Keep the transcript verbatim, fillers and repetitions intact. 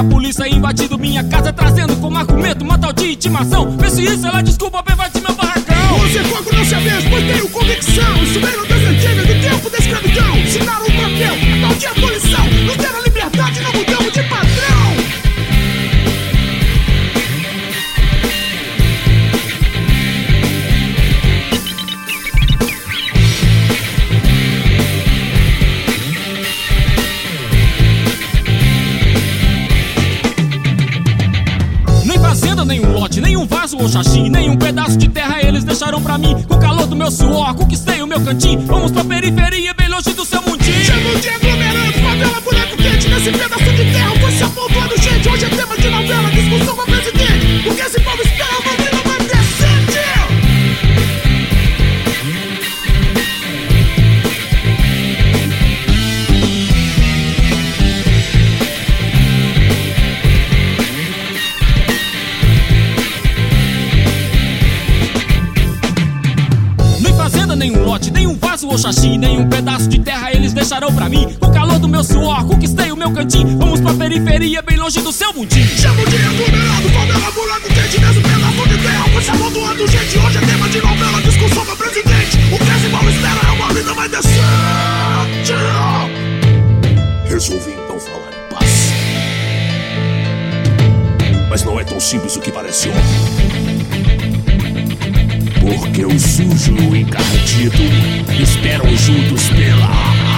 a polícia invadindo minha casa, trazendo como argumento uma tal de intimação. Vê se isso ela desculpa pra invadir meu barracão. Você fogo não se vez, pois tenho convicção. Isso vem no desenteiro do tempo da escravidão. Ensinaram o papel, a tal de abolição. Nos deram liberdade, não mudamos de padrão. Nem um lote, nem um vaso ou xaxim, nem um pedaço de terra eles deixaram pra mim. Com o calor do meu suor, conquistei o meu cantinho. Vamos pra periferia, bem longe do seu mundinho. Chamo de aglomerante, favela, boneco quente. Nesse pedaço de terra foi se apontando gente. Hoje é tema de novela, discussão com a presidente. O que esse povo espera, a bandeira vai decente. Nem um lote, nem um vaso ou xaxim, nem um pedaço de terra eles deixarão pra mim. Com o calor do meu suor, conquistei o meu cantinho. Vamos pra periferia, bem longe do seu mundinho. Chamo de aglomerado, favela, buraco quente. Nesse pedaço de terra foi se amontoando gente. Hoje é tema de novela, discussão com a presidente. O que esse povo espera é uma vida mais decente. Resolvi então falar em paz, mas não é tão simples o que parece ontem. Porque o sujo e o encardido esperam juntos pela